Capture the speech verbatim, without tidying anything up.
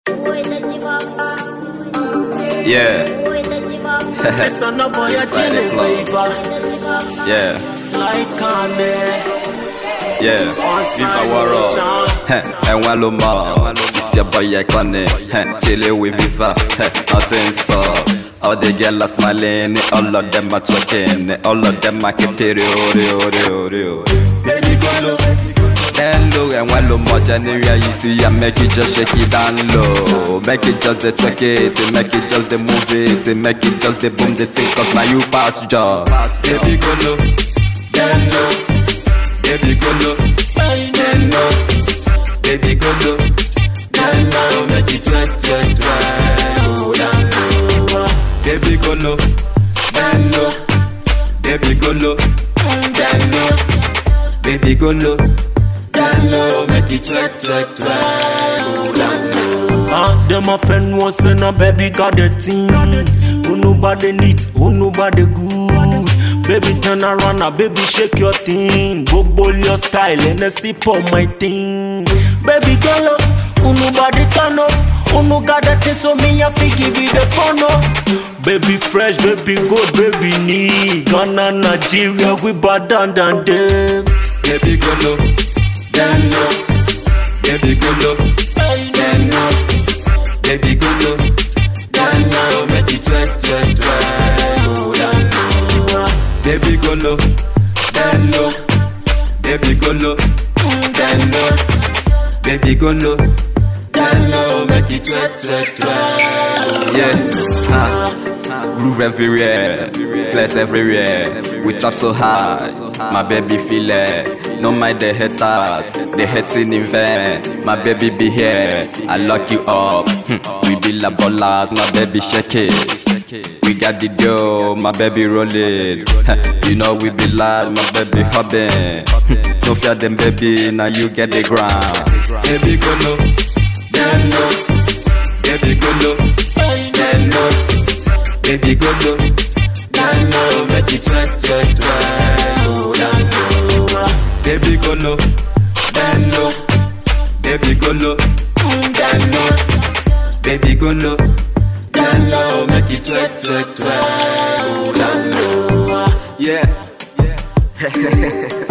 Yeah. Listen up, boy, you're chilling, favor. Yeah. Like Kanye. Yeah. Viva Waro. And one more. It's your boy, Kanye. Chilling with Viva. Nothing so. All the girls are smiling. All of them are twerking. All of them are keeping real. Baby, go low. Down low and one low more January you see I make it just shake it down low. Make it just the twerk it, make it just the move it, make it just the boom the thing cause now you pass job. Baby go low, down low. Baby go low, down low. Baby go low, down low. Make it twerk, twerk, twerk. Down low. Baby go low, down low. Baby go low, down low. Baby go low. Down low, make it twerk, twerk, twerk. Down low. Ah, them my friend was in a baby got the team. Who nobody needs, who nobody good. Baby turn around, now baby shake your thing. Go ball your style and a sip on my thing. Baby girl, who nobody turn up. Who no got that thing so me I fi give you the porno. Baby fresh, baby good, baby need. Ghana, Nigeria, we bad down down them. Baby go low. Down low, baby go low, down low, baby go low, down low, make it twerk, twerk, twerk. Down low, baby go low, down low, baby go low, down low, baby go low, down low, make it twerk, twerk, twerk. Yeah, huh. Groove everywhere, flex everywhere. We trap so hard, my baby feel it. No mind the haters, they hating in vain. My baby be here, I lock you up. We be la ballers, my baby shake it. We got the dough, my baby roll it. You know we be loud, my baby hopping. Don't fear them baby, now you get the ground. Baby go low, down low. Baby go low, down low. Baby go low, down low. Make it twerk, twerk, twerk. Down low. Baby go low, down low. Baby go low, down low. Baby go low, down low. Make it twerk, twerk, twerk. Down low. Yeah.